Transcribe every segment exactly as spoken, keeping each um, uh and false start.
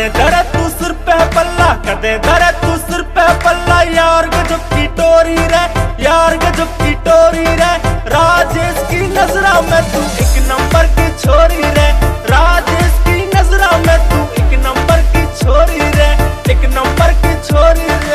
कदे धरे तू सिर पे पल्ला, कदे धरे तू सिर पे पल्ला। यार गजब की टोरी रे, यार गजब की टोरी रे। राजेश की नजरा में तू एक नंबर की छोरी रे, राजेश की नजरा में तू एक नंबर की छोरी रे, एक नंबर की छोरी रे।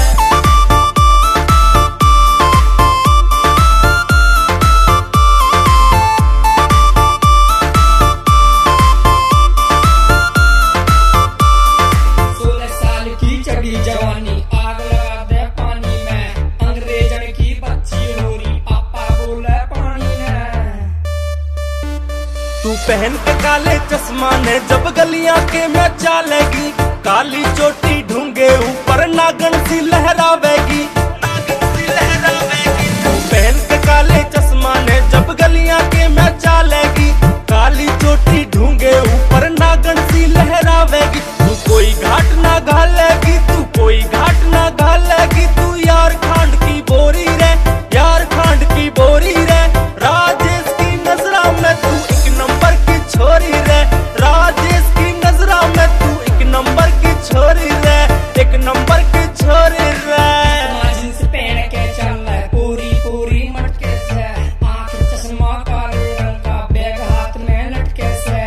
जवानी आग लगा दे पानी में, अंग्रेजन की बच्ची होरी पापा बोले पानी में। तू पहन के काले चश्मा ने जब गलियां के में चालेगी, काली चोटी ढूंगे ऊपर नागन सी लहरावेगी, नागन सी लहरावेगी। तू पहन के काले चश्मा ने जब गलियां के में चालेगी, काली चोटी ढूंगे ऊपर नागन सी लहरावेगी। तू कोई घाट ना घालेगी, तू कोई घाट ना घालेगी। तू यार खांड की बोरी रे, यार खांड की बोरी रे। राजेश की नजरा में तू एक नंबर की छोरी रे, राजेश की नजरा में तू एक नंबर की छोरी रे, एक नंबर की छोरी रे। जींस पहन के चल पूरी पूरी मटके से, आंख चश्मा काले रंग का, बैग हाथ में लटके से।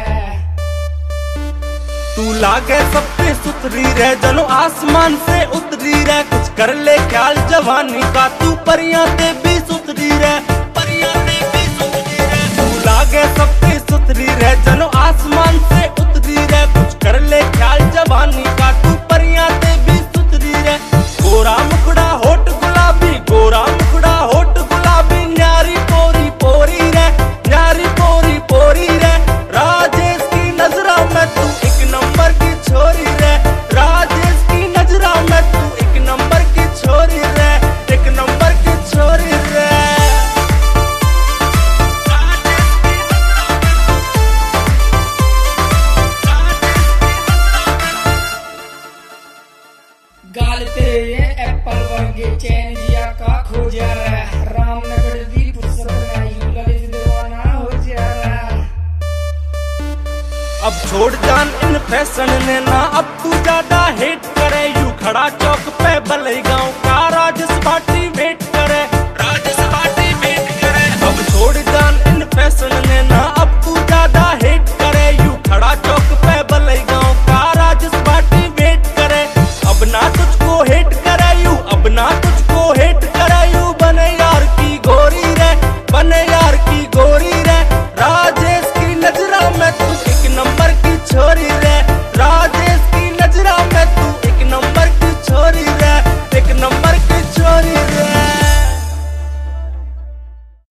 तू लागे सबसे सुथरी रे, जनो आसमान से उतरी रे। कुछ कर ले ख्याल जवानी का, तू परियां ते भी सुथरी रे, परियां ते भी सुथरी रे। तू लागे सबसे सुथरी रे, जनो आसमान से उतरी रे। कुछ कर ले ख्याल जवानी का, तू परियां ते भी सुथरी रे। गोरा मुखड़ा होठ गुलाबी, गोरा मुखड़ा होठ गुलाबी। न्यारी पोरी पोरी रे, न्यारी पोरी पोरी रे। राजेश की नजरा में तू एक नंबर की छोरी रे, राजेश की नजरा में तू एक नंबर की छोरी रे, एक नंबर की छोरी रे। गाल तेरे ये एप्पल वर्गे, चैन जिया का खो जा रहा है। रामनगर दी फुर्सत नहीं, ललित दीवाना हो जा रहा है। अब छोड़ जान इन फैशन ने ना, अब तू ज्यादा हेट करे। यू खड़ा चौक पे भले गाँव का राजेश भाटी वेट